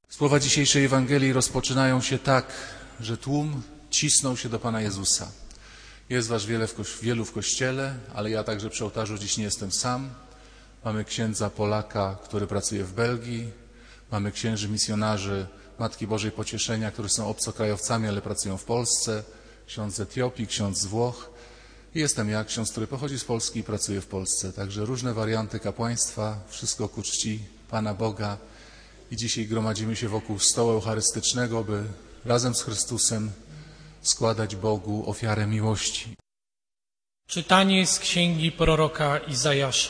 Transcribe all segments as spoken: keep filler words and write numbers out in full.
Słowa dzisiejszej Ewangelii rozpoczynają się tak, że tłum cisnął się do Pana Jezusa. Jest was wiele w koś- wielu w kościele, ale ja także przy ołtarzu dziś nie jestem sam. Mamy księdza Polaka, który pracuje w Belgii. Mamy księży misjonarzy Matki Bożej Pocieszenia, którzy są obcokrajowcami, ale pracują w Polsce. Ksiądz z Etiopii, ksiądz z Włoch. I jestem ja, ksiądz, który pochodzi z Polski i pracuje w Polsce. Także różne warianty kapłaństwa, wszystko ku czci Pana Boga. I dzisiaj gromadzimy się wokół stołu eucharystycznego, by razem z Chrystusem składać Bogu ofiarę miłości. Czytanie z księgi proroka Izajasza.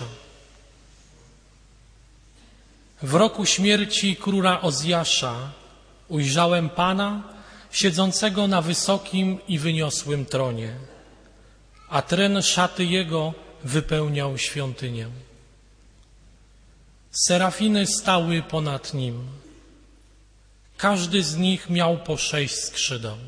W roku śmierci króla Ozjasza ujrzałem Pana siedzącego na wysokim i wyniosłym tronie, a tren szaty jego wypełniał świątynię. Serafiny stały ponad nim. Każdy z nich miał po sześć skrzydeł.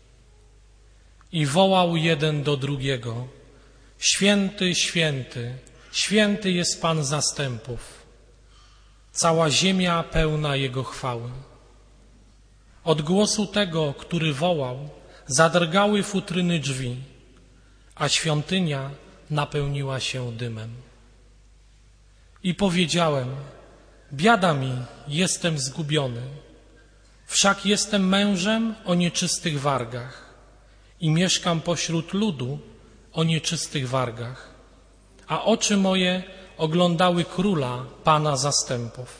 I wołał jeden do drugiego: Święty, święty, święty jest Pan zastępów. Cała ziemia pełna Jego chwały. Od głosu tego, który wołał, zadrgały futryny drzwi, a świątynia napełniła się dymem. I powiedziałem: biada mi, jestem zgubiony, wszak jestem mężem o nieczystych wargach i mieszkam pośród ludu o nieczystych wargach, a oczy moje oglądały Króla, Pana zastępów.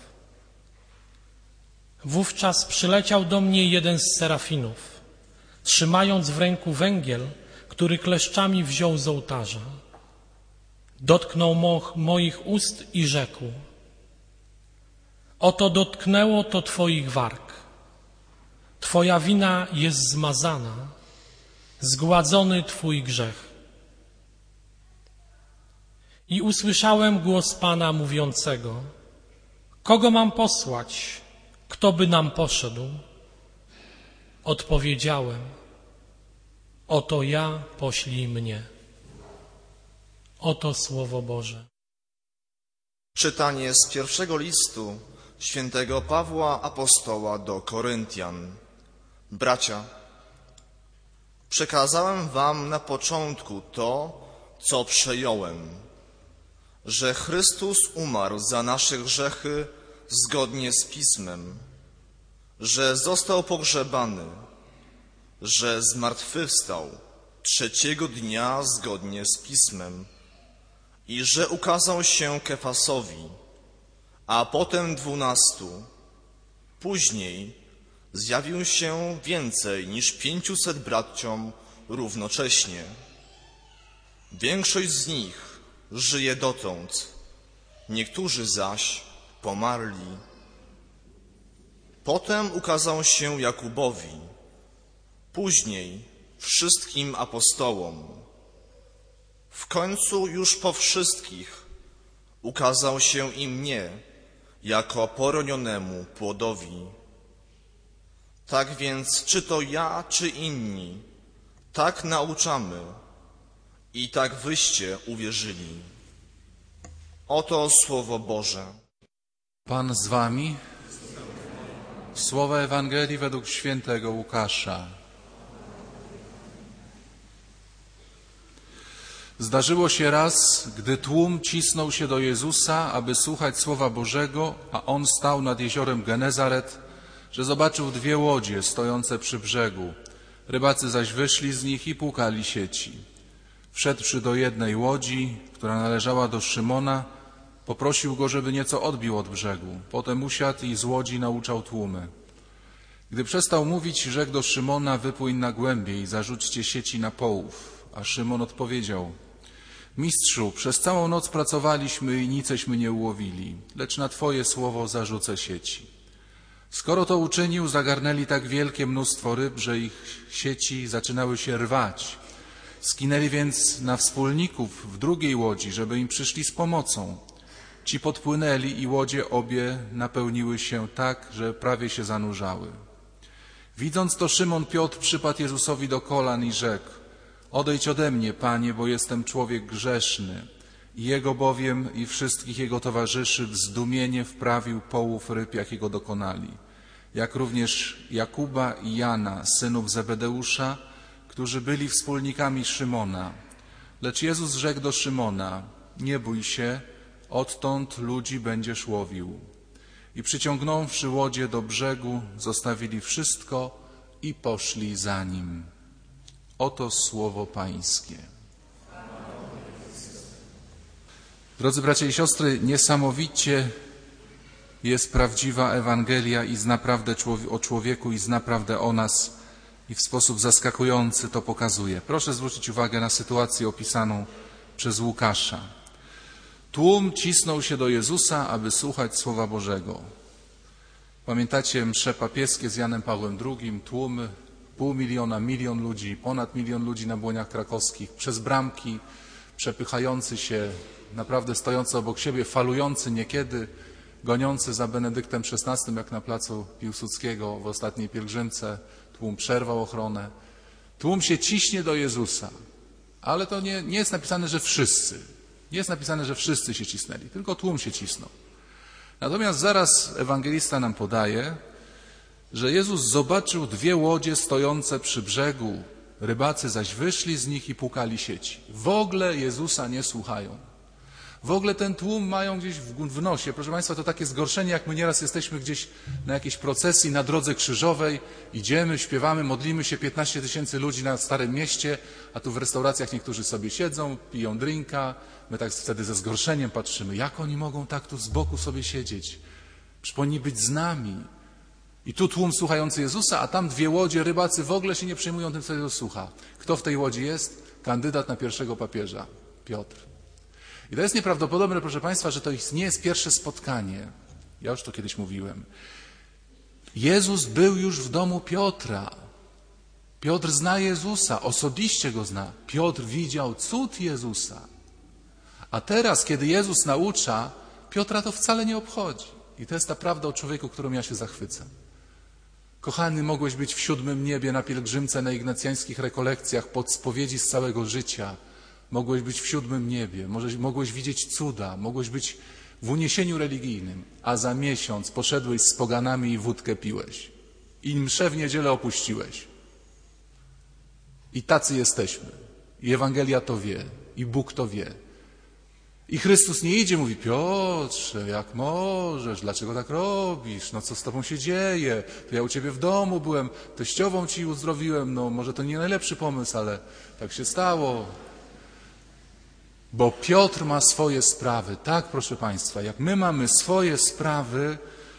Wówczas przyleciał do mnie jeden z serafinów, trzymając w ręku węgiel, który kleszczami wziął z ołtarza. Dotknął mo- moich ust i rzekł: oto dotknęło to Twoich warg. Twoja wina jest zmazana, zgładzony Twój grzech. I usłyszałem głos Pana mówiącego: kogo mam posłać? Kto by nam poszedł? Odpowiedziałem: oto ja, poślij mnie. Oto Słowo Boże. Czytanie z pierwszego listu świętego Pawła Apostoła do Koryntian. Bracia, przekazałem wam na początku to, co przejąłem, że Chrystus umarł za nasze grzechy zgodnie z Pismem, że został pogrzebany, że zmartwychwstał trzeciego dnia zgodnie z Pismem i że ukazał się Kefasowi, a potem dwunastu. Później zjawił się więcej niż pięciuset braciom równocześnie. Większość z nich żyje dotąd, niektórzy zaś pomarli. Potem ukazał się Jakubowi, później wszystkim apostołom. W końcu już po wszystkich ukazał się i mnie jako poronionemu płodowi. Tak więc, czy to ja, czy inni, tak nauczamy i tak wyście uwierzyli. Oto Słowo Boże. Pan z wami. Słowa Ewangelii według świętego Łukasza. Zdarzyło się raz, gdy tłum cisnął się do Jezusa, aby słuchać Słowa Bożego, a On stał nad jeziorem Genezaret, że zobaczył dwie łodzie stojące przy brzegu. Rybacy zaś wyszli z nich i płukali sieci. Wszedłszy do jednej łodzi, która należała do Szymona, poprosił go, żeby nieco odbił od brzegu. Potem usiadł i z łodzi nauczał tłumy. Gdy przestał mówić, rzekł do Szymona: wypłyń na głębiej i zarzućcie sieci na połów. A Szymon odpowiedział: Mistrzu, przez całą noc pracowaliśmy i niceśmy nie ułowili, lecz na Twoje słowo zarzucę sieci. Skoro to uczynił, zagarnęli tak wielkie mnóstwo ryb, że ich sieci zaczynały się rwać. Skinęli więc na wspólników w drugiej łodzi, żeby im przyszli z pomocą. Ci podpłynęli i łodzie obie napełniły się tak, że prawie się zanurzały. Widząc to, Szymon Piotr przypadł Jezusowi do kolan i rzekł: odejdź ode mnie, Panie, bo jestem człowiek grzeszny. I jego bowiem i wszystkich jego towarzyszy w zdumienie wprawił połów ryb, jakiego dokonali. jak również Jakuba i Jana, synów Zebedeusza, którzy byli wspólnikami Szymona. Lecz Jezus rzekł do Szymona: nie bój się, odtąd ludzi będziesz łowił. I przyciągnąwszy łodzie do brzegu, zostawili wszystko i poszli za nim. Oto słowo Pańskie. Drodzy bracia i siostry, niesamowicie jest prawdziwa Ewangelia i zna prawdę o człowieku i zna prawdę o nas i w sposób zaskakujący to pokazuje. Proszę zwrócić uwagę na sytuację opisaną przez Łukasza. Tłum cisnął się do Jezusa, aby słuchać Słowa Bożego. Pamiętacie msze papieskie z Janem Pawłem drugim, tłumy, pół miliona, milion ludzi, ponad milion ludzi na błoniach krakowskich, przez bramki, przepychający się, naprawdę stojący obok siebie, falujący niekiedy, goniący za Benedyktem szesnastym, jak na placu Piłsudskiego w ostatniej pielgrzymce. Tłum przerwał ochronę. Tłum się ciśnie do Jezusa, ale to nie, nie jest napisane, że wszyscy. Nie jest napisane, że wszyscy się cisnęli, tylko tłum się cisnął. Natomiast zaraz ewangelista nam podaje, że Jezus zobaczył dwie łodzie stojące przy brzegu, rybacy zaś wyszli z nich i płukali sieci. W ogóle Jezusa nie słuchają. W ogóle ten tłum mają gdzieś w nosie. Proszę Państwa, to takie zgorszenie, jak my nieraz jesteśmy gdzieś na jakiejś procesji na drodze krzyżowej, idziemy, śpiewamy, modlimy się, piętnaście tysięcy ludzi na Starym Mieście, a tu w restauracjach niektórzy sobie siedzą, piją drinka. My tak wtedy ze zgorszeniem patrzymy, jak oni mogą tak tu z boku sobie siedzieć? Przecież powinni być z nami. I tu tłum słuchający Jezusa, a tam dwie łodzie, rybacy w ogóle się nie przejmują tym, co Jezus słucha. Kto w tej łodzi jest? Kandydat na pierwszego papieża, Piotr. I to jest nieprawdopodobne, proszę Państwa, że to nie jest pierwsze spotkanie. Ja już to kiedyś mówiłem. Jezus był już w domu Piotra. Piotr zna Jezusa, osobiście Go zna. Piotr widział cud Jezusa. A teraz, kiedy Jezus naucza, Piotra to wcale nie obchodzi. I to jest ta prawda o człowieku, którą ja się zachwycam. Kochany, mogłeś być w siódmym niebie na pielgrzymce, na ignacjańskich rekolekcjach, pod spowiedzi z całego życia. Mogłeś być w siódmym niebie, mogłeś widzieć cuda, mogłeś być w uniesieniu religijnym, a za miesiąc poszedłeś z poganami i wódkę piłeś. I mszę w niedzielę opuściłeś. I tacy jesteśmy. I Ewangelia to wie. I Bóg to wie. I Chrystus nie idzie, mówi: Piotrze, jak możesz, dlaczego tak robisz, no co z tobą się dzieje, to ja u ciebie w domu byłem, teściową ci uzdrowiłem, no może to nie najlepszy pomysł, ale tak się stało. Bo Piotr ma swoje sprawy, tak proszę Państwa, jak my mamy swoje sprawy,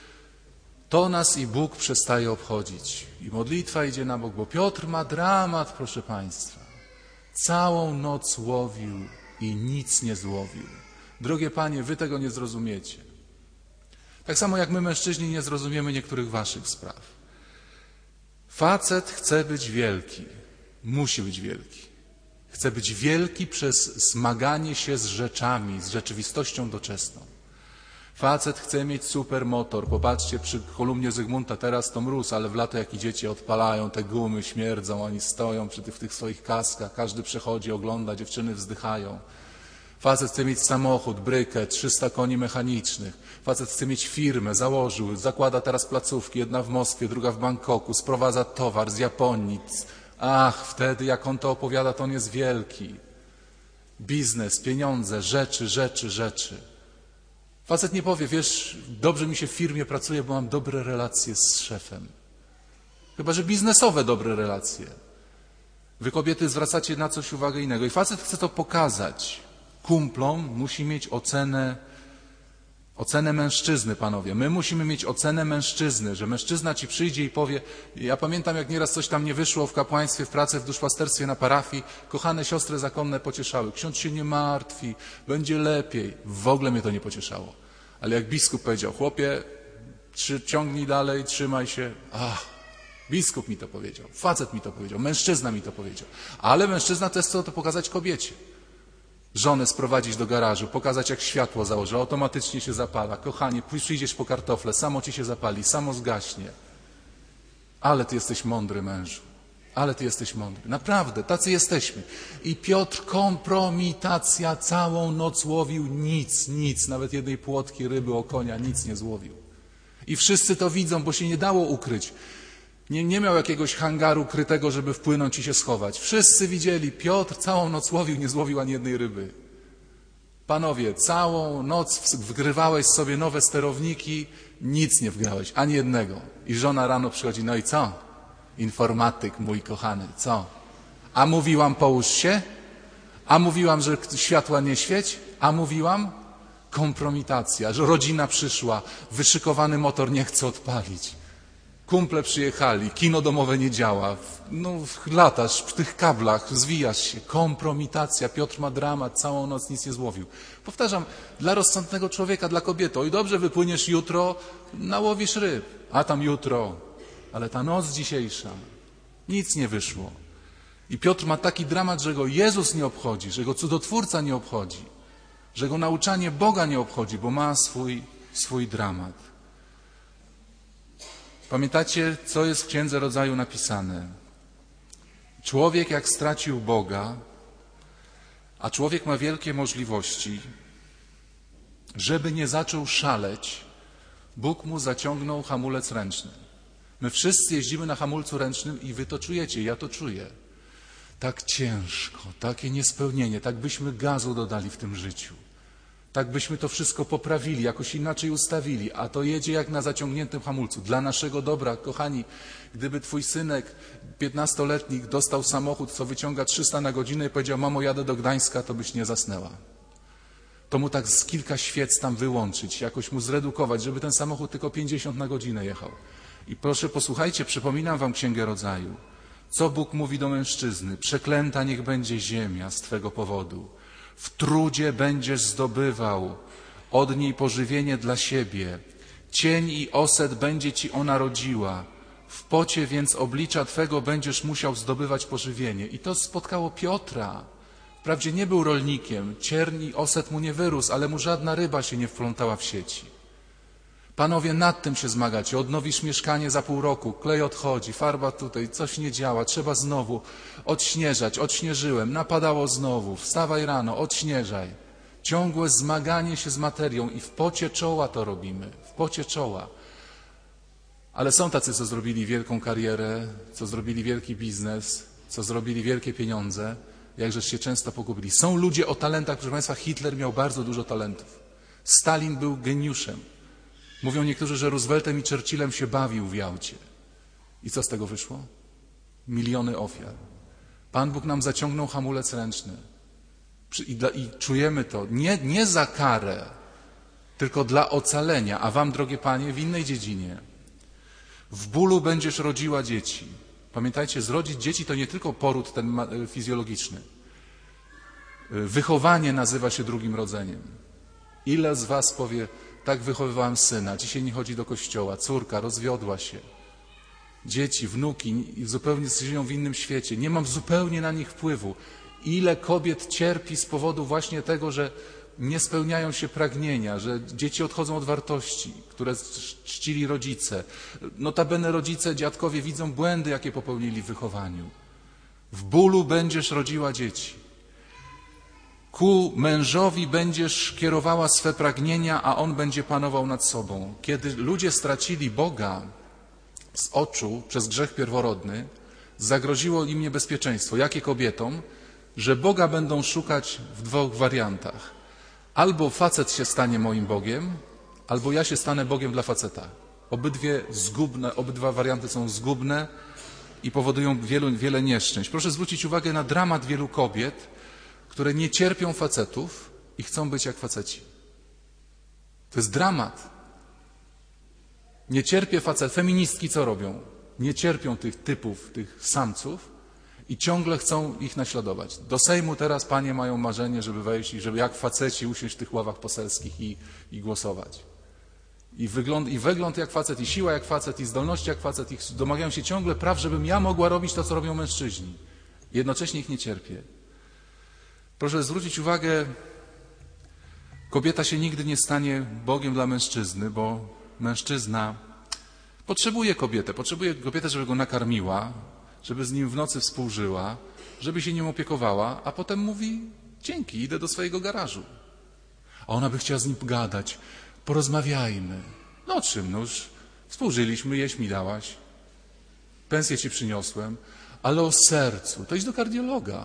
to nas i Bóg przestaje obchodzić. I modlitwa idzie na bok, bo Piotr ma dramat, proszę Państwa. Całą noc łowił i nic nie złowił. Drogie Panie, wy tego nie zrozumiecie. Tak samo jak my, mężczyźni, nie zrozumiemy niektórych waszych spraw. Facet chce być wielki, musi być wielki. Chce być wielki przez zmaganie się z rzeczami, z rzeczywistością doczesną. Facet chce mieć supermotor. Popatrzcie, przy kolumnie Zygmunta teraz to mróz, ale w lato jak idziecie, odpalają te gumy, śmierdzą, oni stoją przy tych, w tych swoich kaskach, każdy przechodzi, ogląda, dziewczyny wzdychają. Facet chce mieć samochód, brykę, trzysta koni mechanicznych. Facet chce mieć firmę, założył, zakłada teraz placówki, jedna w Moskwie, druga w Bangkoku, sprowadza towar z Japonii. Ach, wtedy jak on to opowiada, to on jest wielki. Biznes, pieniądze, rzeczy, rzeczy, rzeczy. Facet nie powie: wiesz, dobrze mi się w firmie pracuje, bo mam dobre relacje z szefem. Chyba że biznesowe dobre relacje. Wy kobiety zwracacie na coś uwagę innego. I facet chce to pokazać. Kumplom musi mieć ocenę, ocenę mężczyzny, panowie. My musimy mieć ocenę mężczyzny, że mężczyzna ci przyjdzie i powie: ja pamiętam, jak nieraz coś tam nie wyszło w kapłaństwie, w pracy, w duszpasterstwie na parafii, kochane siostry zakonne pocieszały. Ksiądz się nie martwi, będzie lepiej. W ogóle mnie to nie pocieszało. Ale jak biskup powiedział: chłopie, trzy, ciągnij dalej, trzymaj się. Ach, biskup mi to powiedział, facet mi to powiedział, mężczyzna mi to powiedział. Ale mężczyzna też chce to pokazać kobiecie. Żonę sprowadzić do garażu, pokazać, jak światło założy, automatycznie się zapala. Kochanie, przyjdziesz po kartofle, samo ci się zapali, samo zgaśnie. Ale ty jesteś mądry, mężu. Ale ty jesteś mądry. Naprawdę, tacy jesteśmy. I Piotr, kompromitacja, całą noc łowił nic, nic. Nawet jednej płotki ryby o konia nic nie złowił. I wszyscy to widzą, bo się nie dało ukryć. Nie, nie miał jakiegoś hangaru krytego, żeby wpłynąć i się schować. Wszyscy widzieli, Piotr całą noc łowił, nie złowił ani jednej ryby. Panowie, całą noc wgrywałeś sobie nowe sterowniki, nic nie wgrałeś, ani jednego. I żona rano przychodzi, no i co? Informatyk mój kochany, co? A mówiłam, połóż się? A mówiłam, że światła nie świeć? A mówiłam? Kompromitacja, że rodzina przyszła, wyszykowany motor nie chce odpalić. Kumple przyjechali, kino domowe nie działa, no latasz w tych kablach, zwijasz się, kompromitacja, Piotr ma dramat, całą noc nic nie złowił. Powtarzam, dla rozsądnego człowieka, dla kobiety, oj dobrze, wypłyniesz jutro, nałowisz ryb, a tam jutro, ale ta noc dzisiejsza, nic nie wyszło. I Piotr ma taki dramat, że go Jezus nie obchodzi, że go cudotwórca nie obchodzi, że go nauczanie Boga nie obchodzi, bo ma swój, swój dramat. Pamiętacie, co jest w Księdze Rodzaju napisane? Człowiek jak stracił Boga, a człowiek ma wielkie możliwości, żeby nie zaczął szaleć, Bóg mu zaciągnął hamulec ręczny. My wszyscy jeździmy na hamulcu ręcznym i wy to czujecie, ja to czuję. Tak ciężko, takie niespełnienie, tak byśmy gazu dodali w tym życiu. Tak byśmy to wszystko poprawili, jakoś inaczej ustawili, a to jedzie jak na zaciągniętym hamulcu. Dla naszego dobra, kochani, gdyby twój synek piętnastoletni dostał samochód, co wyciąga trzysta na godzinę i powiedział, mamo, jadę do Gdańska, to byś nie zasnęła. To mu tak z kilka świec tam wyłączyć, jakoś mu zredukować, żeby ten samochód tylko pięćdziesiąt na godzinę jechał. I proszę, posłuchajcie, przypominam wam Księgę Rodzaju. Co Bóg mówi do mężczyzny? Przeklęta niech będzie ziemia z twego powodu. W trudzie będziesz zdobywał od niej pożywienie dla siebie. Cień i oset będzie ci ona rodziła. W pocie więc oblicza twego będziesz musiał zdobywać pożywienie. I to spotkało Piotra. Wprawdzie nie był rolnikiem, cierń i oset mu nie wyrósł, ale mu żadna ryba się nie wplątała w sieci. Panowie, nad tym się zmagacie. Odnowisz mieszkanie za pół roku, klej odchodzi, farba tutaj, coś nie działa, trzeba znowu odśnieżać. Odśnieżyłem, napadało znowu, wstawaj rano, odśnieżaj. Ciągłe zmaganie się z materią i w pocie czoła to robimy, w pocie czoła. Ale są tacy, co zrobili wielką karierę, co zrobili wielki biznes, co zrobili wielkie pieniądze, jakżeż się często pogubili. Są ludzie o talentach, proszę Państwa, Hitler miał bardzo dużo talentów. Stalin był geniuszem. Mówią niektórzy, że Rooseveltem i Churchillem się bawił w Jałcie. I co z tego wyszło? Miliony ofiar. Pan Bóg nam zaciągnął hamulec ręczny. I, dla, i czujemy to nie, nie za karę, tylko dla ocalenia. A wam, drogie panie, w innej dziedzinie. W bólu będziesz rodziła dzieci. Pamiętajcie, zrodzić dzieci to nie tylko poród ten fizjologiczny. Wychowanie nazywa się drugim rodzeniem. Ile z was powie, tak wychowywałem syna, dzisiaj nie chodzi do kościoła, córka rozwiodła się. Dzieci, wnuki zupełnie żyją w innym świecie. Nie mam zupełnie na nich wpływu. Ile kobiet cierpi z powodu właśnie tego, że nie spełniają się pragnienia, że dzieci odchodzą od wartości, które czcili rodzice. Notabene rodzice, dziadkowie widzą błędy, jakie popełnili w wychowaniu. W bólu będziesz rodziła dzieci. Ku mężowi będziesz kierowała swe pragnienia, a on będzie panował nad sobą. Kiedy ludzie stracili Boga z oczu przez grzech pierworodny, zagroziło im niebezpieczeństwo. Jakie kobietom? Że Boga będą szukać w dwóch wariantach. Albo facet się stanie moim Bogiem, albo ja się stanę Bogiem dla faceta. Obydwie zgubne, obydwa warianty są zgubne i powodują wielu, wiele nieszczęść. Proszę zwrócić uwagę na dramat wielu kobiet, które nie cierpią facetów i chcą być jak faceci. To jest dramat. Nie cierpię facet. Feministki co robią? Nie cierpią tych typów, tych samców i ciągle chcą ich naśladować. Do Sejmu teraz panie mają marzenie, żeby wejść i żeby jak faceci usiąść w tych ławach poselskich i, i głosować. I wygląd, I wygląd jak facet, i siła jak facet, i zdolności jak facet. I domagają się ciągle praw, żebym ja mogła robić to, co robią mężczyźni. Jednocześnie ich nie cierpię. Proszę zwrócić uwagę, kobieta się nigdy nie stanie Bogiem dla mężczyzny, bo mężczyzna potrzebuje kobietę, potrzebuje kobietę, żeby go nakarmiła, żeby z nim w nocy współżyła, żeby się nim opiekowała, a potem mówi, dzięki, idę do swojego garażu. A ona by chciała z nim gadać, porozmawiajmy. No czym? No już współżyliśmy, jeść mi dałaś, pensję ci przyniosłem, ale o sercu, to idź do kardiologa.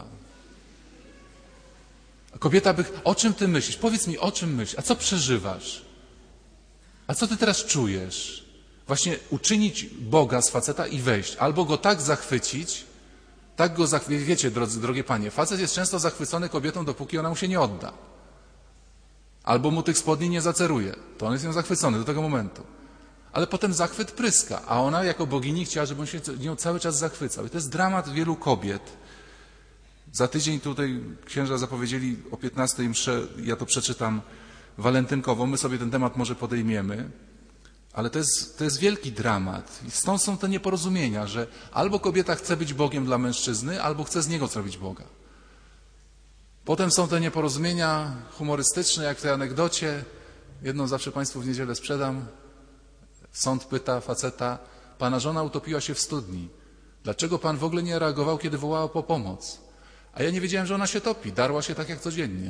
A kobieta by, o czym ty myślisz? Powiedz mi, o czym myślisz? A co przeżywasz? A co ty teraz czujesz? Właśnie uczynić Boga z faceta i wejść. Albo go tak zachwycić, tak go zachwycić. Wiecie, drodzy, drogie panie, facet jest często zachwycony kobietą, dopóki ona mu się nie odda. Albo mu tych spodni nie zaceruje. To on jest nią zachwycony do tego momentu. Ale potem zachwyt pryska, a ona jako bogini chciała, żeby on się nią cały czas zachwycał. I to jest dramat wielu kobiet. Za tydzień tutaj księża zapowiedzieli o piętnastej mszę, ja to przeczytam, walentynkową. My sobie ten temat może podejmiemy. Ale to jest, to jest wielki dramat. I stąd są te nieporozumienia, że albo kobieta chce być Bogiem dla mężczyzny, albo chce z niego zrobić Boga. Potem są te nieporozumienia humorystyczne, jak w tej anegdocie. Jedną zawsze Państwu w niedzielę sprzedam. Sąd pyta faceta, pana żona utopiła się w studni. Dlaczego pan w ogóle nie reagował, kiedy wołała po pomoc? A ja nie wiedziałem, że ona się topi. Darła się tak jak codziennie.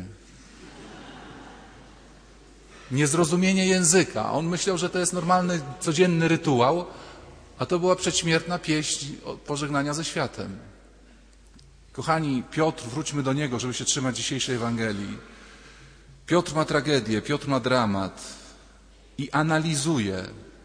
Niezrozumienie języka. On myślał, że to jest normalny, codzienny rytuał, a to była przedśmiertna pieśń pożegnania ze światem. Kochani, Piotr, wróćmy do niego, żeby się trzymać dzisiejszej Ewangelii. Piotr ma tragedię, Piotr ma dramat i analizuje.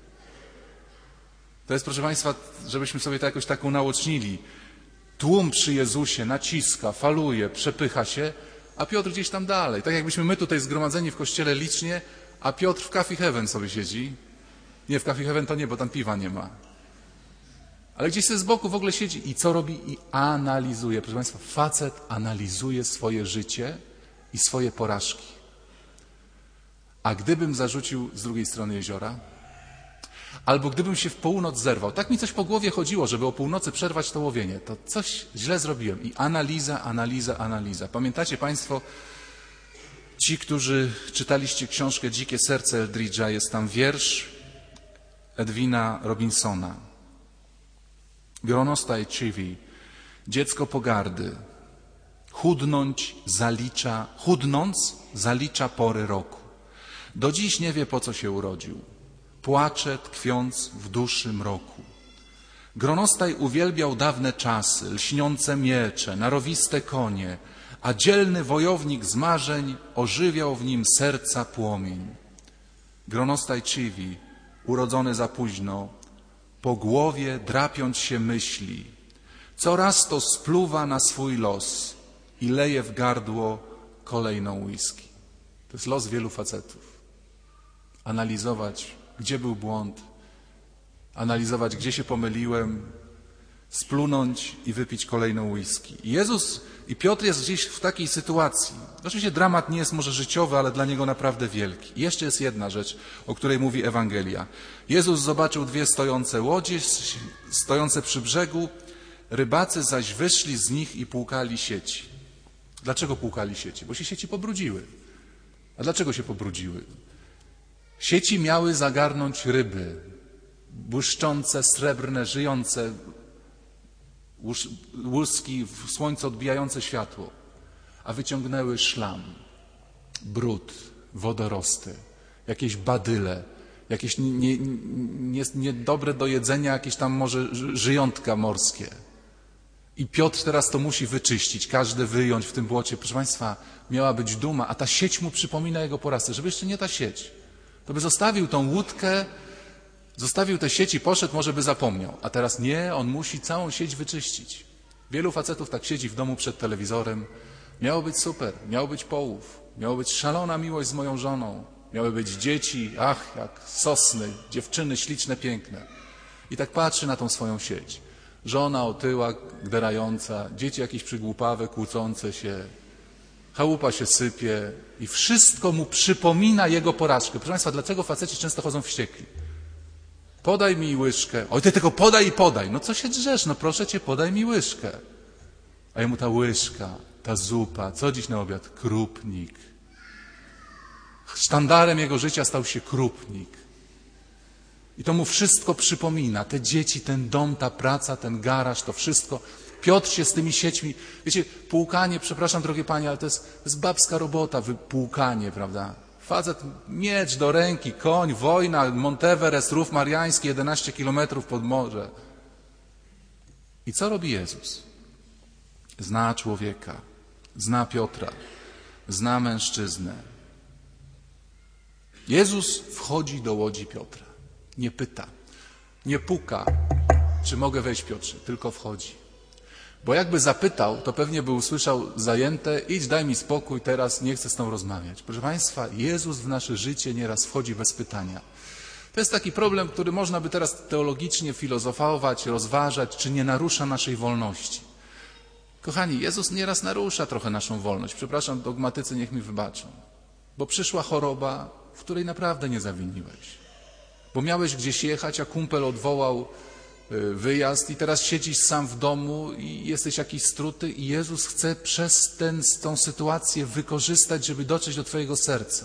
To jest, proszę Państwa, żebyśmy sobie to jakoś tak unaocznili. Tłum przy Jezusie naciska, faluje, przepycha się, a Piotr gdzieś tam dalej. Tak jakbyśmy my tutaj zgromadzeni w kościele licznie, a Piotr w Coffee Heaven sobie siedzi. Nie, w Coffee Heaven to nie, bo tam piwa nie ma. Ale gdzieś sobie z boku w ogóle siedzi i co robi? I analizuje. Proszę Państwa, facet analizuje swoje życie i swoje porażki. A gdybym zarzucił z drugiej strony jeziora? Albo gdybym się w północ zerwał, tak mi coś po głowie chodziło, żeby o północy przerwać to łowienie, to coś źle zrobiłem. I analiza, analiza, analiza. Pamiętacie Państwo, ci, którzy czytaliście książkę Dzikie serce Eldridge'a, jest tam wiersz Edwina Robinsona. Gronostaj Chivi, dziecko pogardy, chudnąć zalicza, chudnąc zalicza pory roku. Do dziś nie wie, po co się urodził. Płacze, tkwiąc w duszy mroku. Gronostaj uwielbiał dawne czasy, lśniące miecze, narowiste konie, a dzielny wojownik z marzeń ożywiał w nim serca płomień. Gronostaj Chivi, urodzony za późno, po głowie drapiąc się myśli, coraz to spluwa na swój los i leje w gardło kolejną whisky. To jest los wielu facetów. Analizować, gdzie był błąd, analizować, gdzie się pomyliłem, splunąć i wypić kolejną whisky. I Jezus i Piotr jest gdzieś w takiej sytuacji. Oczywiście dramat nie jest może życiowy, ale dla niego naprawdę wielki. I jeszcze jest jedna rzecz, o której mówi Ewangelia. Jezus zobaczył dwie stojące łodzie, stojące przy brzegu, rybacy zaś wyszli z nich i płukali sieci. Dlaczego płukali sieci? Bo się sieci pobrudziły. A dlaczego się pobrudziły? Sieci miały zagarnąć ryby, błyszczące, srebrne, żyjące, łuski w słońcu odbijające światło, a wyciągnęły szlam, brud, wodorosty, jakieś badyle, jakieś nie, nie, niedobre do jedzenia, jakieś tam może żyjątka morskie. I Piotr teraz to musi wyczyścić, każdy wyjąć w tym błocie. Proszę Państwa, miała być duma, a ta sieć mu przypomina jego porażkę, żeby jeszcze nie ta sieć. To by zostawił tą łódkę, zostawił te sieci, poszedł, może by zapomniał. A teraz nie, on musi całą sieć wyczyścić. Wielu facetów tak siedzi w domu przed telewizorem. Miało być super, miał być połów, miało być szalona miłość z moją żoną, miały być dzieci, ach, jak sosny, dziewczyny śliczne, piękne. I tak patrzy na tą swoją sieć. Żona otyła, gderająca, dzieci jakieś przygłupawe, kłócące się, chałupa się sypie i wszystko mu przypomina jego porażkę. Proszę Państwa, dlaczego faceci często chodzą wściekli? Podaj mi łyżkę. Oj, ty tylko podaj i podaj. No co się drzesz? No proszę cię, podaj mi łyżkę. A jemu ta łyżka, ta zupa, co dziś na obiad? Krupnik. Sztandarem jego życia stał się krupnik. I to mu wszystko przypomina. Te dzieci, ten dom, ta praca, ten garaż, to wszystko. Piotr się z tymi siećmi... Wiecie, płukanie, przepraszam drogie panie, ale to jest, to jest babska robota, płukanie, prawda? Facet, miecz do ręki, koń, wojna, Monteverest, Rów Mariański, jedenaście kilometrów pod morze. I co robi Jezus? Zna człowieka, zna Piotra, zna mężczyznę. Jezus wchodzi do łodzi Piotra. Nie pyta, nie puka, czy mogę wejść, Piotrze, tylko wchodzi. Bo jakby zapytał, to pewnie by usłyszał zajęte, idź, daj mi spokój, teraz nie chcę z tobą rozmawiać. Proszę Państwa, Jezus w nasze życie nieraz wchodzi bez pytania. To jest taki problem, który można by teraz teologicznie filozofować, rozważać, czy nie narusza naszej wolności. Kochani, Jezus nieraz narusza trochę naszą wolność. Przepraszam, dogmatycy niech mi wybaczą. Bo przyszła choroba, w której naprawdę nie zawiniłeś. Bo miałeś gdzieś jechać, a kumpel odwołał wyjazd i teraz siedzisz sam w domu i jesteś jakiś struty i Jezus chce przez ten, tą sytuację wykorzystać, żeby dotrzeć do twojego serca.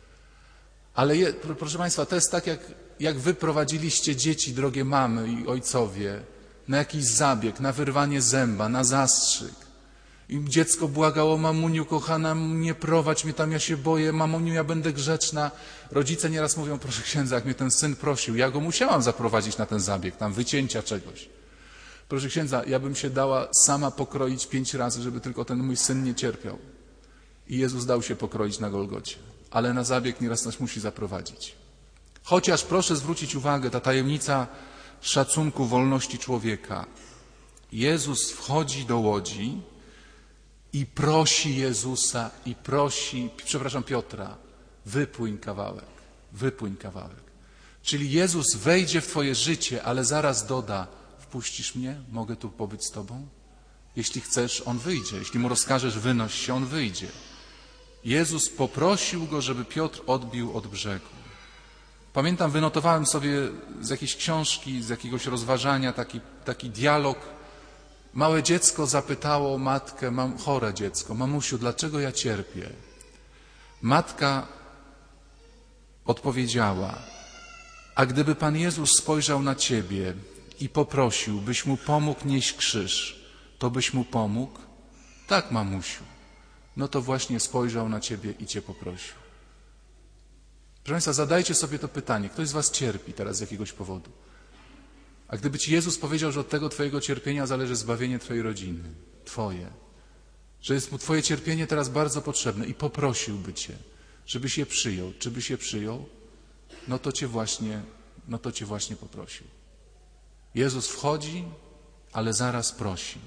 Ale je, proszę Państwa, to jest tak, jak, jak wy prowadziliście dzieci, drogie mamy i ojcowie, na jakiś zabieg, na wyrwanie zęba, na zastrzyk. I dziecko błagało, mamuniu kochana, nie prowadź mnie tam, ja się boję, mamuniu, ja będę grzeczna. Rodzice nieraz mówią, proszę księdza, jak mnie ten syn prosił, ja go musiałam zaprowadzić na ten zabieg, tam wycięcia czegoś. Proszę księdza, ja bym się dała sama pokroić pięć razy, żeby tylko ten mój syn nie cierpiał. I Jezus dał się pokroić na Golgocie, ale na zabieg nieraz nas musi zaprowadzić. Chociaż proszę zwrócić uwagę, ta tajemnica szacunku wolności człowieka. Jezus wchodzi do łodzi i prosi Jezusa, i prosi, przepraszam, Piotra, wypłyń kawałek, wypłyń kawałek. Czyli Jezus wejdzie w twoje życie, ale zaraz doda, wpuścisz mnie, mogę tu pobyć z tobą? Jeśli chcesz, on wyjdzie. Jeśli mu rozkażesz, wynoś się, on wyjdzie. Jezus poprosił go, żeby Piotr odbił od brzegu. Pamiętam, wynotowałem sobie z jakiejś książki, z jakiegoś rozważania taki, taki dialog. Małe dziecko zapytało matkę, mam chore dziecko, mamusiu, dlaczego ja cierpię? Matka odpowiedziała, a gdyby Pan Jezus spojrzał na ciebie i poprosił, byś mu pomógł nieść krzyż, to byś mu pomógł? Tak, mamusiu. No to właśnie spojrzał na ciebie i cię poprosił. Proszę Państwa, zadajcie sobie to pytanie. Ktoś z was cierpi teraz z jakiegoś powodu? A gdyby ci Jezus powiedział, że od tego twojego cierpienia zależy zbawienie twojej rodziny, twoje, że jest mu twoje cierpienie teraz bardzo potrzebne i poprosiłby cię, żebyś je przyjął, czy byś je przyjął, no to cię właśnie, no to cię właśnie poprosił. Jezus wchodzi, ale zaraz prosi.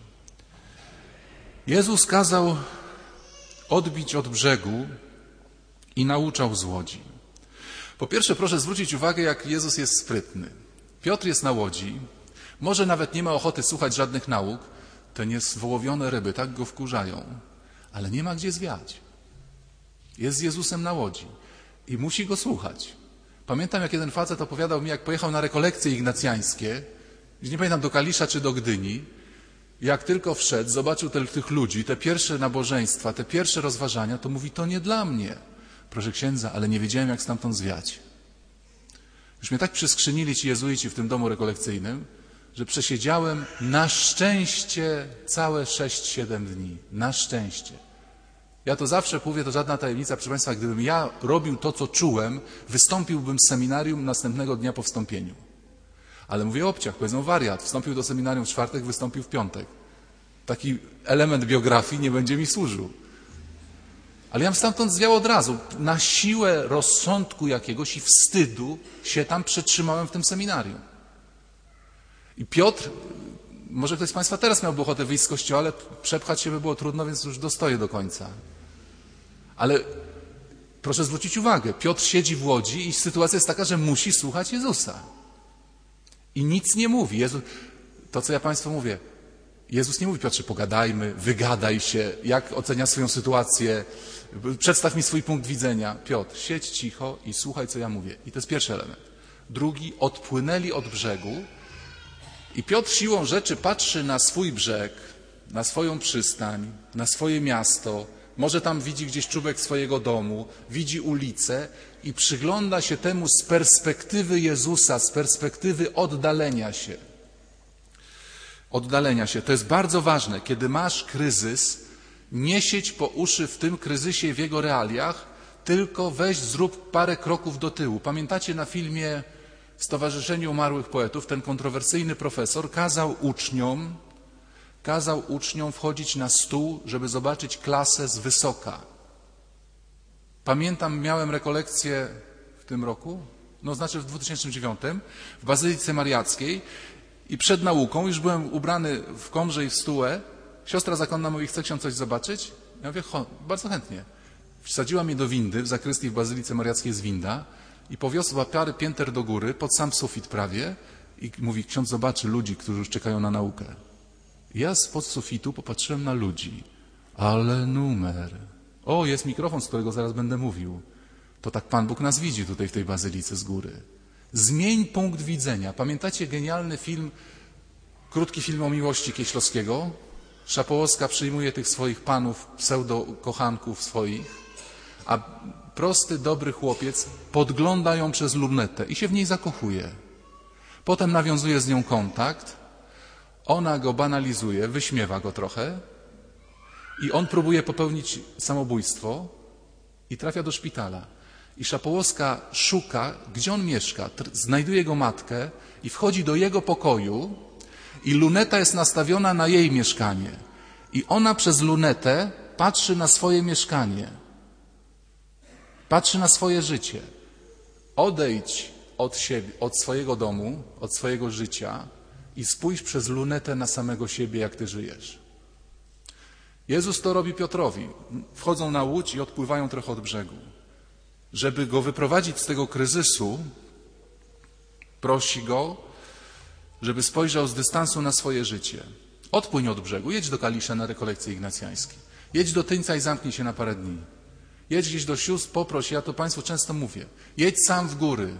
Jezus kazał odbić od brzegu i nauczał z łodzi. Po pierwsze, proszę zwrócić uwagę, jak Jezus jest sprytny. Piotr jest na łodzi, może nawet nie ma ochoty słuchać żadnych nauk, te niezwołowione ryby tak go wkurzają, ale nie ma gdzie zwiać. Jest z Jezusem na łodzi i musi go słuchać. Pamiętam, jak jeden facet opowiadał mi, jak pojechał na rekolekcje ignacjańskie, nie pamiętam do Kalisza czy do Gdyni, jak tylko wszedł, zobaczył te, tych ludzi, te pierwsze nabożeństwa, te pierwsze rozważania, to mówi, to nie dla mnie. Proszę księdza, ale nie wiedziałem, jak stamtąd zwiać. Już mnie tak przyskrzynili ci jezuici w tym domu rekolekcyjnym, że przesiedziałem na szczęście całe sześć siedem dni. Na szczęście. Ja to zawsze mówię, to żadna tajemnica, proszę Państwa, gdybym ja robił to, co czułem, wystąpiłbym z seminarium następnego dnia po wstąpieniu. Ale mówię o obciach, powiedzą wariat. Wstąpił do seminarium w czwartek, wystąpił w piątek. Taki element biografii nie będzie mi służył. Ale ja stamtąd zwiał od razu. Na siłę rozsądku jakiegoś i wstydu się tam przetrzymałem w tym seminarium. I Piotr, może ktoś z Państwa teraz miałby ochotę wyjść z kościoła, ale przepchać się by było trudno, więc już dostoję do końca. Ale proszę zwrócić uwagę, Piotr siedzi w łodzi i sytuacja jest taka, że musi słuchać Jezusa. I nic nie mówi. Jezus, to, co ja Państwu mówię, Jezus nie mówi, Piotrze, pogadajmy, wygadaj się, jak ocenia swoją sytuację, przedstaw mi swój punkt widzenia. Piotr, siedź cicho i słuchaj, co ja mówię. I to jest pierwszy element. Drugi, odpłynęli od brzegu i Piotr siłą rzeczy patrzy na swój brzeg, na swoją przystań, na swoje miasto, może tam widzi gdzieś czubek swojego domu, widzi ulicę i przygląda się temu z perspektywy Jezusa, z perspektywy oddalenia się. Oddalenia się. To jest bardzo ważne. Kiedy masz kryzys, nie siedź po uszy w tym kryzysie i w jego realiach, tylko weź, zrób parę kroków do tyłu. Pamiętacie na filmie Stowarzyszenie Umarłych Poetów, ten kontrowersyjny profesor kazał uczniom, kazał uczniom wchodzić na stół, żeby zobaczyć klasę z wysoka. Pamiętam, miałem rekolekcję w tym roku, no znaczy w dwa tysiące dziewiątym, w Bazylice Mariackiej i przed nauką już byłem ubrany w komrze i w stułę. Siostra zakonna mówi, chce ksiądz coś zobaczyć? Ja mówię, bardzo chętnie. Wsadziła mnie do windy, w zakrystii w Bazylice Mariackiej jest winda i powiosła parę pięter do góry, pod sam sufit prawie i mówi, ksiądz zobaczy ludzi, którzy już czekają na naukę. Ja spod sufitu popatrzyłem na ludzi, ale numer. O, jest mikrofon, z którego zaraz będę mówił. To tak Pan Bóg nas widzi tutaj w tej bazylice z góry. Zmień punkt widzenia. Pamiętacie genialny film, krótki film o miłości Kieślowskiego? Szapołowska przyjmuje tych swoich panów, pseudo-kochanków swoich, a prosty, dobry chłopiec podgląda ją przez lunetę i się w niej zakochuje. Potem nawiązuje z nią kontakt, ona go banalizuje, wyśmiewa go trochę i on próbuje popełnić samobójstwo i trafia do szpitala. I Szapołowska szuka, gdzie on mieszka, znajduje jego matkę i wchodzi do jego pokoju i luneta jest nastawiona na jej mieszkanie. I ona przez lunetę patrzy na swoje mieszkanie. Patrzy na swoje życie. Odejdź od siebie, od swojego domu, od swojego życia i spójrz przez lunetę na samego siebie, jak ty żyjesz. Jezus to robi Piotrowi. Wchodzą na łódź i odpływają trochę od brzegu. Żeby go wyprowadzić z tego kryzysu, prosi go, żeby spojrzał z dystansu na swoje życie. Odpłyń od brzegu, jedź do Kalisza na rekolekcje ignacjańskie. Jedź do Tyńca i zamknij się na parę dni. Jedź gdzieś do sióstr, poproś, ja to Państwu często mówię. Jedź sam w góry.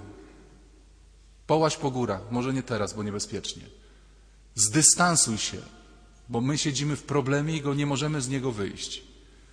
Połaź po górach, może nie teraz, bo niebezpiecznie. Zdystansuj się, bo my siedzimy w problemie i go nie możemy z niego wyjść.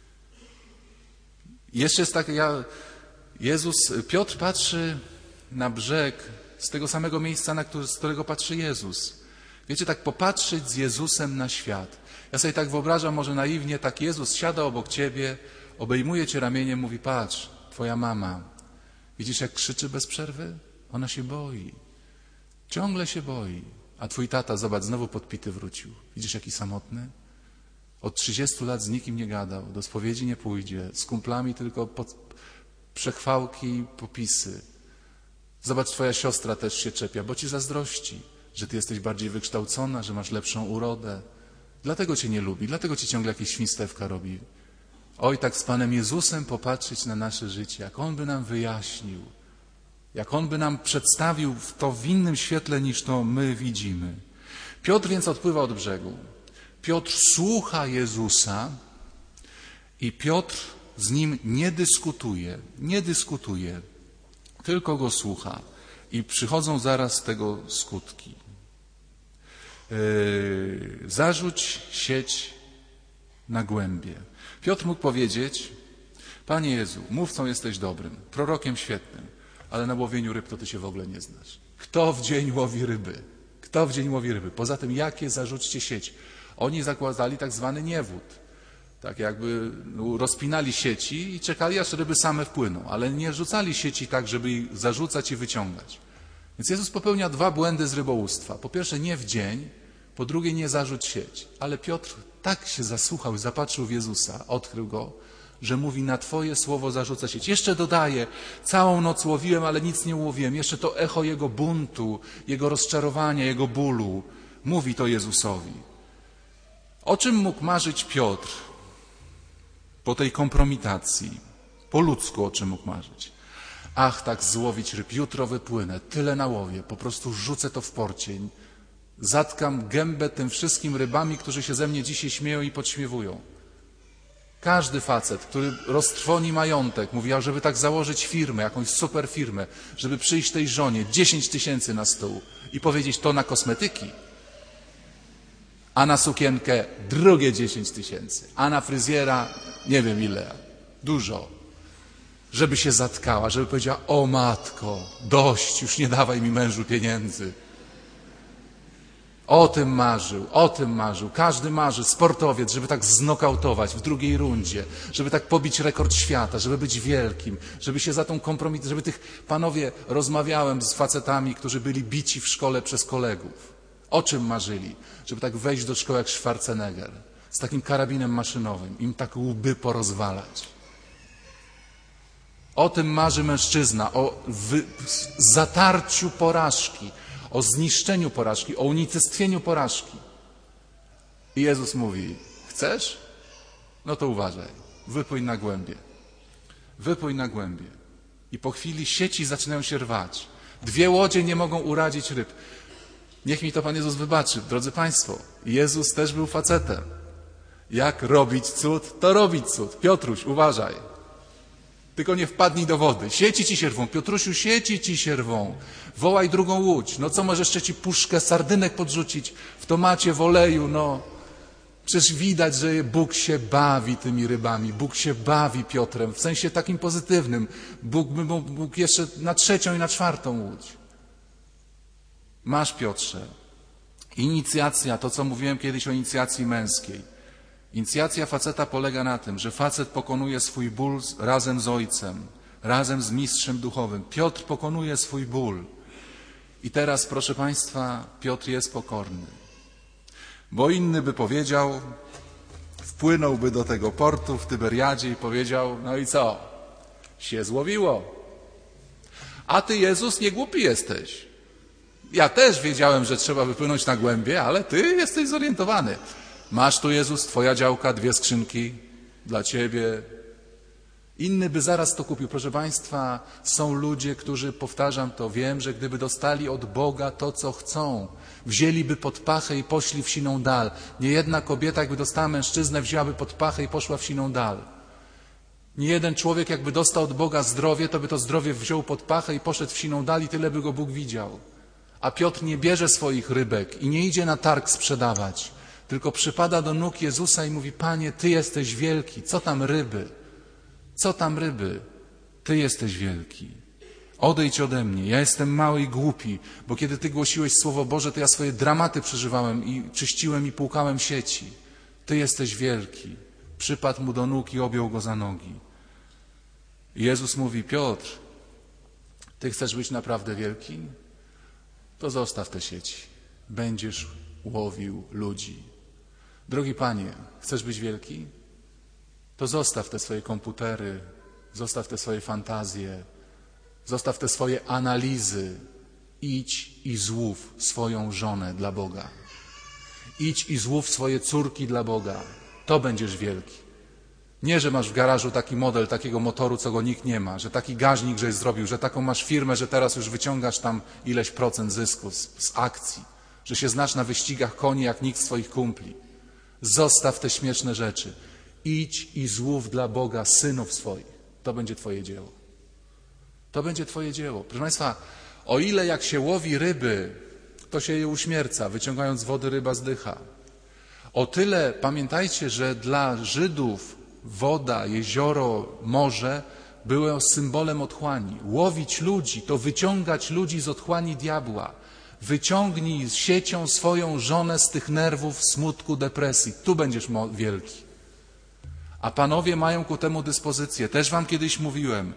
Jeszcze jest tak, ja, Jezus, Piotr patrzy na brzeg z tego samego miejsca, na który, z którego patrzy Jezus. Wiecie, tak popatrzeć z Jezusem na świat. Ja sobie tak wyobrażam, może naiwnie, tak Jezus siada obok ciebie, obejmuje cię ramieniem, mówi, patrz, twoja mama. Widzisz, jak krzyczy bez przerwy? Ona się boi. Ciągle się boi. A twój tata, zobacz, znowu podpity wrócił. Widzisz, jaki samotny? Od trzydziestu lat z nikim nie gadał, do spowiedzi nie pójdzie, z kumplami tylko pod przechwałki i popisy. Zobacz, twoja siostra też się czepia, bo ci zazdrości, że ty jesteś bardziej wykształcona, że masz lepszą urodę. Dlatego cię nie lubi, dlatego ci ciągle jakieś świństewka robi. Oj, tak z Panem Jezusem popatrzeć na nasze życie, jak On by nam wyjaśnił, jak On by nam przedstawił to w innym świetle, niż to my widzimy. Piotr więc odpływa od brzegu. Piotr słucha Jezusa i Piotr z Nim nie dyskutuje, nie dyskutuje, tylko Go słucha. I przychodzą zaraz tego skutki. Yy, zarzuć sieć na głębie. Piotr mógł powiedzieć, Panie Jezu, mówcą jesteś dobrym, prorokiem świetnym, ale na łowieniu ryb to ty się w ogóle nie znasz. Kto w dzień łowi ryby? Kto w dzień łowi ryby? Poza tym, jakie zarzućcie sieć? Oni zakładali tak zwany niewód. Tak jakby no, rozpinali sieci i czekali, aż ryby same wpłyną, ale nie rzucali sieci tak, żeby ich zarzucać i wyciągać. Więc Jezus popełnia dwa błędy z rybołówstwa. Po pierwsze, nie w dzień, po drugie, nie zarzuć sieć. Ale Piotr tak się zasłuchał i zapatrzył w Jezusa, odkrył Go, że mówi, na Twoje słowo zarzuca sieć. Jeszcze dodaje, całą noc łowiłem, ale nic nie łowiłem. Jeszcze to echo Jego buntu, Jego rozczarowania, Jego bólu. Mówi to Jezusowi. O czym mógł marzyć Piotr po tej kompromitacji? Po ludzku o czym mógł marzyć? Ach, tak złowić ryb, jutro wypłynę, tyle nałowię, po prostu rzucę to w porcie. Zatkam gębę tym wszystkim rybami, którzy się ze mnie dzisiaj śmieją i podśmiewują. Każdy facet, który roztrwoni majątek, mówi, a żeby tak założyć firmę, jakąś super firmę, żeby przyjść tej żonie, dziesięć tysięcy na stół i powiedzieć, to na kosmetyki, a na sukienkę drugie dziesięć tysięcy, a na fryzjera nie wiem ile, dużo. Żeby się zatkała, żeby powiedziała, o matko, dość, już nie dawaj mi mężu pieniędzy. O tym marzył, o tym marzył. Każdy marzy, sportowiec, żeby tak znokautować w drugiej rundzie, żeby tak pobić rekord świata, żeby być wielkim, żeby się za tą kompromis, żeby tych, panowie, rozmawiałem z facetami, którzy byli bici w szkole przez kolegów. O czym marzyli? Żeby tak wejść do szkoły jak Schwarzenegger, z takim karabinem maszynowym, im tak łby porozwalać. O tym marzy mężczyzna, o wy... zatarciu porażki, o zniszczeniu porażki, o unicestwieniu porażki. I Jezus mówi, chcesz? No to uważaj, wypłyń na głębie. Wypłyń na głębie. I po chwili sieci zaczynają się rwać. Dwie łodzie nie mogą uradzić ryb. Niech mi to Pan Jezus wybaczy. Drodzy Państwo, Jezus też był facetem. Jak robić cud, to robić cud. Piotruś, uważaj. Tylko nie wpadnij do wody. Sieci ci się rwą. Piotrusiu, sieci ci się rwą. Wołaj drugą łódź. No co, może jeszcze ci puszkę sardynek podrzucić w tomacie, w oleju, no. Przecież widać, że Bóg się bawi tymi rybami. Bóg się bawi Piotrem, w sensie takim pozytywnym. Bóg, Bóg jeszcze na trzecią i na czwartą łódź. Masz, Piotrze. Inicjacja, to co mówiłem kiedyś o inicjacji męskiej. Inicjacja faceta polega na tym, że facet pokonuje swój ból razem z ojcem, razem z mistrzem duchowym. Piotr pokonuje swój ból. I teraz, proszę Państwa, Piotr jest pokorny. Bo inny by powiedział, wpłynąłby do tego portu w Tyberiadzie i powiedział, no i co? Się złowiło. A ty, Jezus, nie głupi jesteś. Ja też wiedziałem, że trzeba wypłynąć na głębie, ale ty jesteś zorientowany. Masz tu, Jezus, twoja działka, dwie skrzynki dla ciebie. Inny by zaraz to kupił. Proszę Państwa, są ludzie, którzy, powtarzam to, wiem, że gdyby dostali od Boga to, co chcą, wzięliby pod pachę i poszli w siną dal. Niejedna kobieta, jakby dostała mężczyznę, wzięłaby pod pachę i poszła w siną dal. Niejeden człowiek, jakby dostał od Boga zdrowie, to by to zdrowie wziął pod pachę i poszedł w siną dal i tyle by go Bóg widział. A Piotr nie bierze swoich rybek i nie idzie na targ sprzedawać, tylko przypada do nóg Jezusa i mówi, Panie, Ty jesteś wielki, co tam ryby? Co tam ryby? Ty jesteś wielki. Odejdź ode mnie, ja jestem mały i głupi, bo kiedy Ty głosiłeś Słowo Boże, to ja swoje dramaty przeżywałem i czyściłem i płukałem sieci. Ty jesteś wielki. Przypadł mu do nóg i objął go za nogi. I Jezus mówi, Piotr, Ty chcesz być naprawdę wielki? To zostaw te sieci. Będziesz łowił ludzi. Drogi Panie, chcesz być wielki? To zostaw te swoje komputery, zostaw te swoje fantazje, zostaw te swoje analizy. Idź i złów swoją żonę dla Boga. Idź i złów swoje córki dla Boga. To będziesz wielki. Nie, że masz w garażu taki model takiego motoru, co go nikt nie ma, że taki gaźnik żeś zrobił, że taką masz firmę, że teraz już wyciągasz tam ileś procent zysku z, z akcji, że się znasz na wyścigach koni jak nikt z twoich kumpli. Zostaw te śmieszne rzeczy. Idź i złów dla Boga synów swoich. To będzie twoje dzieło. To będzie twoje dzieło. Proszę Państwa, o ile jak się łowi ryby, to się je uśmierca, wyciągając z wody ryba zdycha. O tyle pamiętajcie, że dla Żydów woda, jezioro, morze były symbolem otchłani. Łowić ludzi to wyciągać ludzi z otchłani diabła. Wyciągnij siecią swoją żonę z tych nerwów, smutku, depresji. Tu będziesz wielki. A panowie mają ku temu dyspozycję. Też wam kiedyś mówiłem,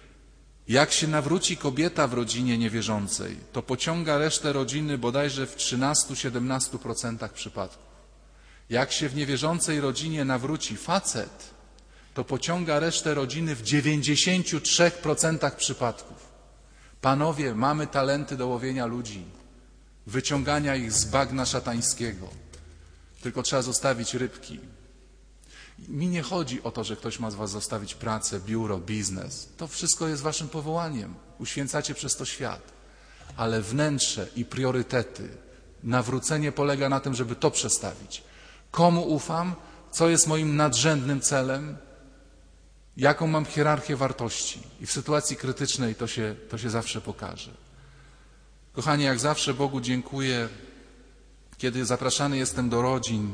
jak się nawróci kobieta w rodzinie niewierzącej, to pociąga resztę rodziny bodajże w trzynastu do siedemnastu procent przypadków. Jak się w niewierzącej rodzinie nawróci facet, to pociąga resztę rodziny w dziewięćdziesięciu trzech procentach przypadków. Panowie, mamy talenty do łowienia ludzi, wyciągania ich z bagna szatańskiego. Tylko trzeba zostawić rybki. Mi nie chodzi o to, że ktoś ma z was zostawić pracę, biuro, biznes. To wszystko jest waszym powołaniem. Uświęcacie przez to świat. Ale wnętrze i priorytety, nawrócenie polega na tym, żeby to przestawić. Komu ufam? Co jest moim nadrzędnym celem? Jaką mam hierarchię wartości? I w sytuacji krytycznej to się, to się zawsze pokaże. Kochani, jak zawsze Bogu dziękuję, kiedy zapraszany jestem do rodzin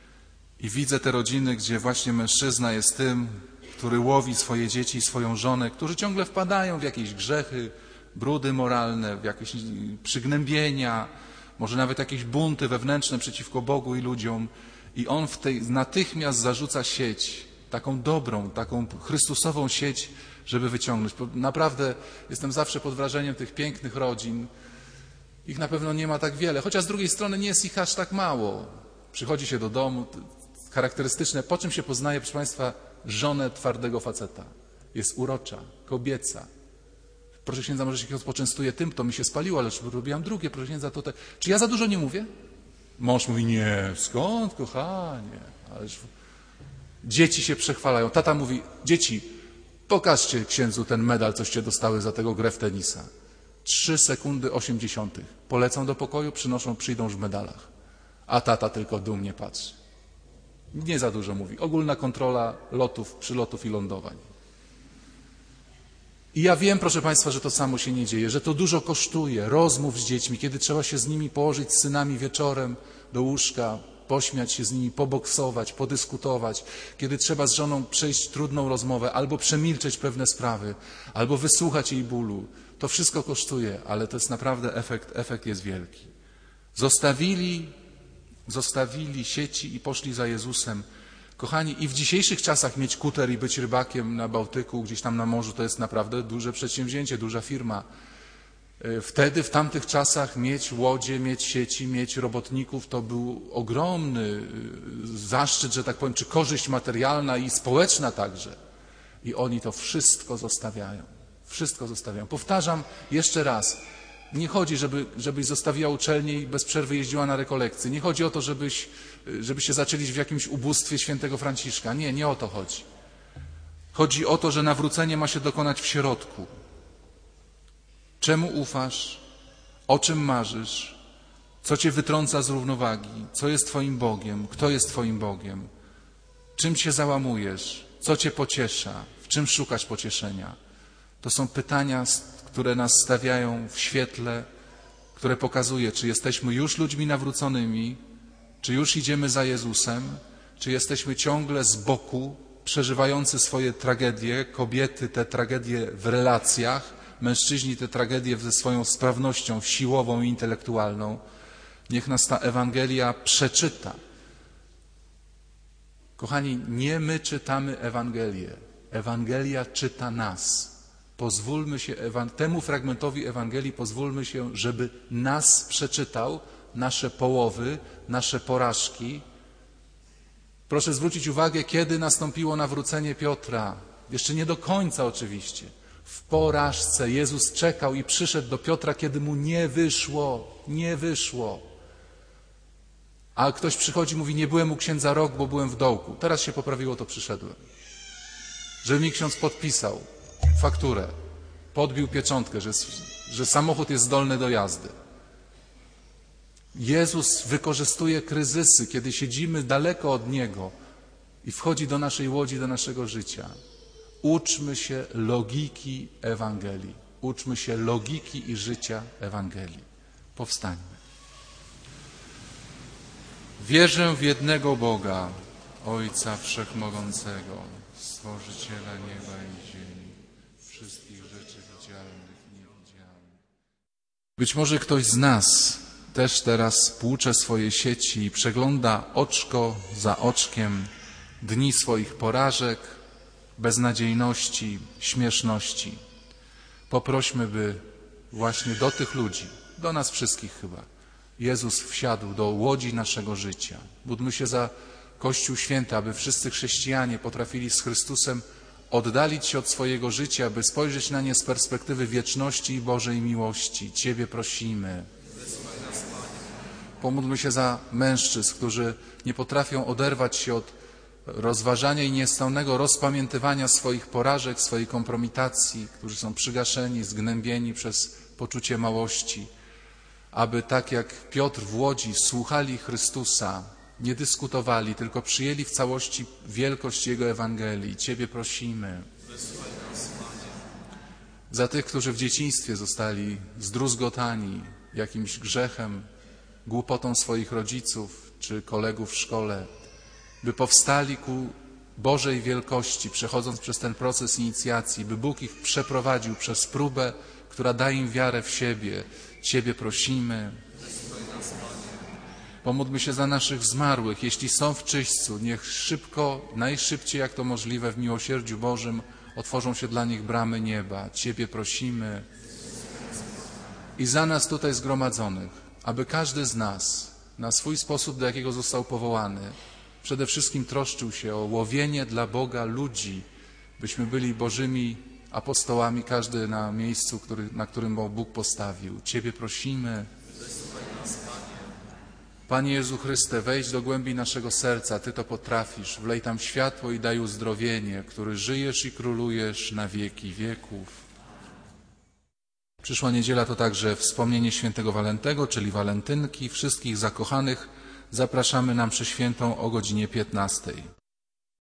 i widzę te rodziny, gdzie właśnie mężczyzna jest tym, który łowi swoje dzieci i swoją żonę, którzy ciągle wpadają w jakieś grzechy, brudy moralne, w jakieś przygnębienia, może nawet jakieś bunty wewnętrzne przeciwko Bogu i ludziom. I on w tej, natychmiast zarzuca sieć, taką dobrą, taką chrystusową sieć, żeby wyciągnąć. Naprawdę jestem zawsze pod wrażeniem tych pięknych rodzin. Ich na pewno nie ma tak wiele, chociaż z drugiej strony nie jest ich aż tak mało. Przychodzi się do domu, charakterystyczne, po czym się poznaje, proszę Państwa, żonę twardego faceta. Jest urocza, kobieca. Proszę księdza, może się poczęstuje tym, to mi się spaliło, ale robiłam drugie, proszę księdza, to te... Czy ja za dużo nie mówię? Mąż mówi, nie, skąd, kochanie? Ależ... Dzieci się przechwalają. Tata mówi, dzieci, pokażcie księdzu ten medal, coście dostały za tego grę w tenisa. Trzy sekundy osiemdziesiątych. Polecą do pokoju, przynoszą, przyjdą już w medalach. A tata tylko dumnie patrzy. Nie za dużo mówi. Ogólna kontrola lotów, przylotów i lądowań. I ja wiem, proszę Państwa, że to samo się nie dzieje, że to dużo kosztuje, rozmów z dziećmi, kiedy trzeba się z nimi położyć, z synami wieczorem do łóżka, pośmiać się z nimi, poboksować, podyskutować, kiedy trzeba z żoną przejść trudną rozmowę, albo przemilczeć pewne sprawy, albo wysłuchać jej bólu. To wszystko kosztuje, ale to jest naprawdę efekt, efekt jest wielki. Zostawili, zostawili sieci i poszli za Jezusem. Kochani, i w dzisiejszych czasach mieć kuter i być rybakiem na Bałtyku, gdzieś tam na morzu, to jest naprawdę duże przedsięwzięcie, duża firma. Wtedy, w tamtych czasach mieć łodzie, mieć sieci, mieć robotników, to był ogromny zaszczyt, że tak powiem, czy korzyść materialna i społeczna także. I oni to wszystko zostawiają. Wszystko zostawiają. Powtarzam jeszcze raz. Nie chodzi, żeby, żebyś zostawiła uczelnię i bez przerwy jeździła na rekolekcje. Nie chodzi o to, żebyś, żebyście zaczęli w jakimś ubóstwie świętego Franciszka. Nie, nie o to chodzi. Chodzi o to, że nawrócenie ma się dokonać w środku. Czemu ufasz? O czym marzysz? Co cię wytrąca z równowagi? Co jest twoim Bogiem? Kto jest twoim Bogiem? Czym się załamujesz? Co cię pociesza? W czym szukasz pocieszenia? To są pytania, które nas stawiają w świetle, które pokazuje, czy jesteśmy już ludźmi nawróconymi, czy już idziemy za Jezusem, czy jesteśmy ciągle z boku, przeżywający swoje tragedie, kobiety te tragedie w relacjach, mężczyźni te tragedie ze swoją sprawnością siłową i intelektualną. Niech nas ta Ewangelia przeczyta. Kochani, nie my czytamy Ewangelię. Ewangelia czyta nas. Pozwólmy się temu fragmentowi Ewangelii, pozwólmy się, żeby nas przeczytał, nasze połowy, nasze porażki. Proszę zwrócić uwagę, kiedy nastąpiło nawrócenie Piotra. Jeszcze nie do końca oczywiście. W porażce Jezus czekał i przyszedł do Piotra, kiedy mu nie wyszło, nie wyszło. A ktoś przychodzi i mówi, nie byłem u księdza rok, bo byłem w dołku. Teraz się poprawiło, to przyszedłem. Żeby mi ksiądz podpisał fakturę, podbił pieczątkę, że, że samochód jest zdolny do jazdy. Jezus wykorzystuje kryzysy, kiedy siedzimy daleko od Niego i wchodzi do naszej łodzi, do naszego życia. Uczmy się logiki Ewangelii. Uczmy się logiki i życia Ewangelii. Powstańmy. Wierzę w jednego Boga, Ojca Wszechmogącego, Stworzyciela nieba i ziemi, wszystkich rzeczy widzialnych i niewidzialnych. Być może ktoś z nas też teraz płucze swoje sieci i przegląda oczko za oczkiem dni swoich porażek, beznadziejności, śmieszności. Poprośmy, by właśnie do tych ludzi, do nas wszystkich chyba, Jezus wsiadł do łodzi naszego życia. Módlmy się za Kościół Święty, aby wszyscy chrześcijanie potrafili z Chrystusem oddalić się od swojego życia, by spojrzeć na nie z perspektywy wieczności i Bożej miłości. Ciebie prosimy. Pomódlmy się za mężczyzn, którzy nie potrafią oderwać się od rozważania i nieustałego rozpamiętywania swoich porażek, swojej kompromitacji, którzy są przygaszeni, zgnębieni przez poczucie małości, aby tak jak Piotr w łodzi słuchali Chrystusa, nie dyskutowali, tylko przyjęli w całości wielkość Jego Ewangelii. Ciebie prosimy. Za tych, którzy w dzieciństwie zostali zdruzgotani jakimś grzechem, głupotą swoich rodziców czy kolegów w szkole, by powstali ku Bożej wielkości, przechodząc przez ten proces inicjacji, by Bóg ich przeprowadził przez próbę, która da im wiarę w siebie. Ciebie prosimy. Pomódlmy się za naszych zmarłych, jeśli są w czyśćcu, niech szybko, najszybciej jak to możliwe w miłosierdziu Bożym otworzą się dla nich bramy nieba. Ciebie prosimy. I za nas tutaj zgromadzonych, aby każdy z nas na swój sposób, do jakiego został powołany, przede wszystkim troszczył się o łowienie dla Boga ludzi, byśmy byli Bożymi apostołami, każdy na miejscu, który, na którym Bóg postawił. Ciebie prosimy. Panie Jezu Chryste, wejdź do głębi naszego serca, Ty to potrafisz. Wlej tam światło i daj uzdrowienie, który żyjesz i królujesz na wieki wieków. Przyszła niedziela to także wspomnienie świętego Walentego, czyli walentynki. Wszystkich zakochanych zapraszamy na mszę świętą o godzinie piętnastej.